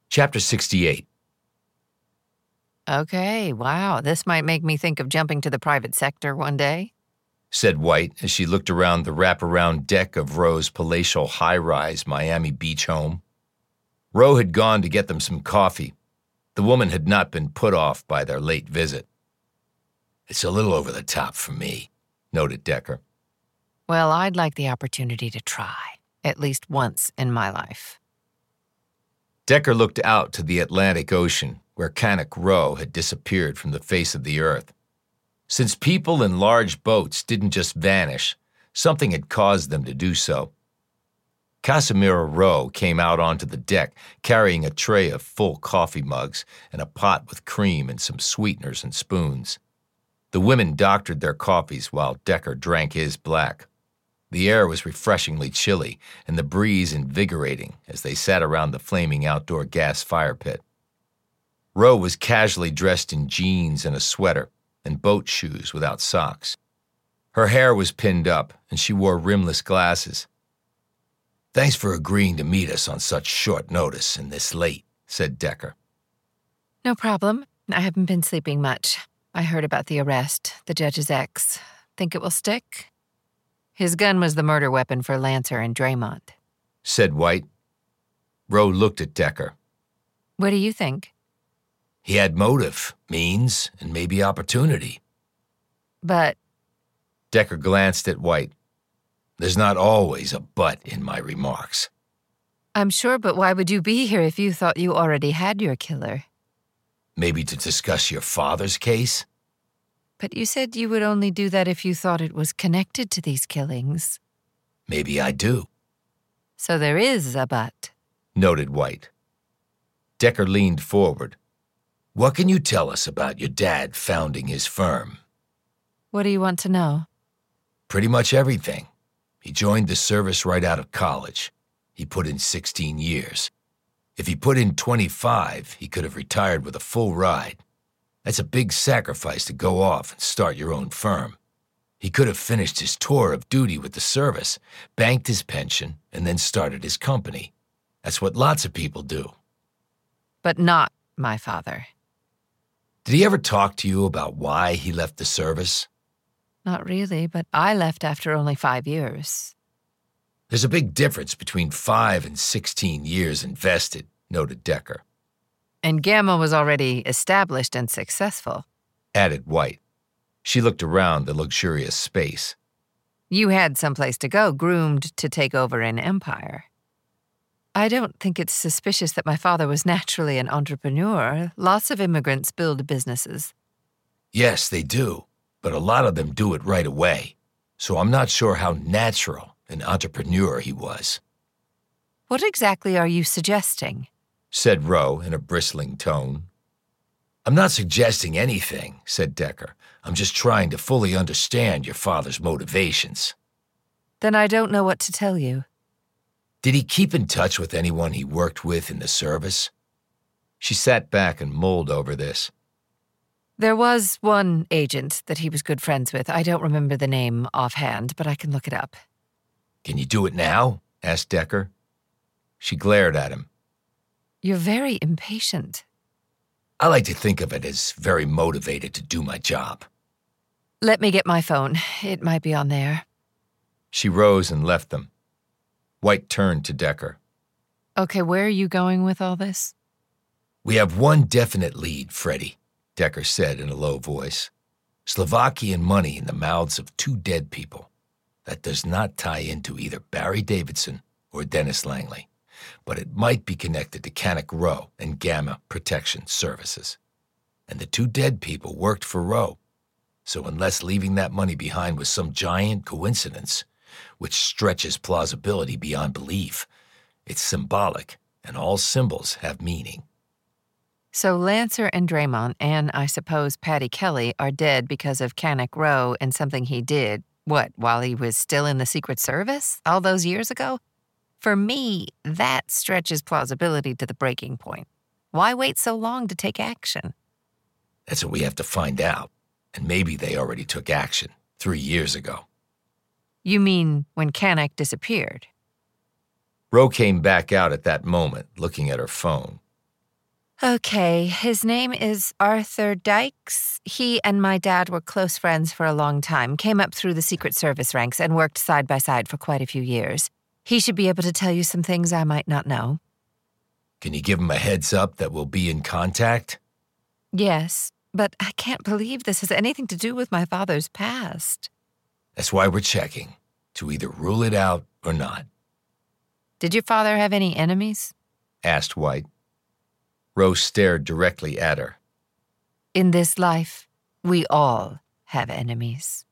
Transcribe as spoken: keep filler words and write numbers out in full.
Chapter sixty-eight. Okay, wow, this might make me think of jumping to the private sector one day, said White as she looked around the wraparound deck of Roe's palatial high-rise Miami Beach home. Roe had gone to get them some coffee. The woman had not been put off by their late visit. It's a little over the top for me, noted Decker. Well, I'd like the opportunity to try, at least once in my life. Decker looked out to the Atlantic Ocean, where Canuck Row had disappeared from the face of the earth. Since people in large boats didn't just vanish, something had caused them to do so. Casimira Rowe came out onto the deck, carrying a tray of full coffee mugs and a pot with cream and some sweeteners and spoons. The women doctored their coffees while Decker drank his black. The air was refreshingly chilly and the breeze invigorating as they sat around the flaming outdoor gas fire pit. Rowe was casually dressed in jeans and a sweater and boat shoes without socks. Her hair was pinned up and she wore rimless glasses. Thanks for agreeing to meet us on such short notice and this late, said Decker. No problem. I haven't been sleeping much. I heard about the arrest, the judge's ex. Think it will stick? His gun was the murder weapon for Lancer and Draymond, said White. Rowe looked at Decker. What do you think? He had motive, means, and maybe opportunity. But... Decker glanced at White. There's not always a but in my remarks. I'm sure, but why would you be here if you thought you already had your killer? Maybe to discuss your father's case? But you said you would only do that if you thought it was connected to these killings. Maybe I do. So there is a but, noted White. Decker leaned forward. What can you tell us about your dad founding his firm? What do you want to know? Pretty much everything. He joined the service right out of college. He put in sixteen years. If he put in twenty-five, he could have retired with a full ride. That's a big sacrifice to go off and start your own firm. He could have finished his tour of duty with the service, banked his pension, and then started his company. That's what lots of people do. But not my father. Did he ever talk to you about why he left the service? Not really, but I left after only five years. There's a big difference between five and sixteen years invested, noted Decker. And Gamma was already established and successful, added White. She looked around the luxurious space. You had someplace to go, groomed to take over an empire. I don't think it's suspicious that my father was naturally an entrepreneur. Lots of immigrants build businesses. Yes, they do, but a lot of them do it right away. So I'm not sure how natural an entrepreneur he was. What exactly are you suggesting? Said Rowe in a bristling tone. I'm not suggesting anything, said Decker. I'm just trying to fully understand your father's motivations. Then I don't know what to tell you. Did he keep in touch with anyone he worked with in the service? She sat back and mulled over this. There was one agent that he was good friends with. I don't remember the name offhand, but I can look it up. Can you do it now? Asked Decker. She glared at him. You're very impatient. I like to think of it as very motivated to do my job. Let me get my phone. It might be on there. She rose and left them. White turned to Decker. Okay, where are you going with all this? We have one definite lead, Freddie, Decker said in a low voice. Slovakian money in the mouths of two dead people. That does not tie into either Barry Davidson or Dennis Langley, but it might be connected to Canuck Row and Gamma Protection Services. And the two dead people worked for Row. So unless leaving that money behind was some giant coincidence, which stretches plausibility beyond belief, it's symbolic, and all symbols have meaning. So Lancer and Draymond, and I suppose Patty Kelly, are dead because of Canuck Row and something he did, what, while he was still in the Secret Service all those years ago? For me, that stretches plausibility to the breaking point. Why wait so long to take action? That's what we have to find out. And maybe they already took action three years ago. You mean when Canuck disappeared? Rowe came back out at that moment, looking at her phone. Okay, his name is Arthur Dykes. He and my dad were close friends for a long time, came up through the Secret Service ranks, and worked side by side for quite a few years. He should be able to tell you some things I might not know. Can you give him a heads up that we'll be in contact? Yes, but I can't believe this has anything to do with my father's past. That's why we're checking, to either rule it out or not. Did your father have any enemies? Asked White. Rose stared directly at her. In this life, we all have enemies.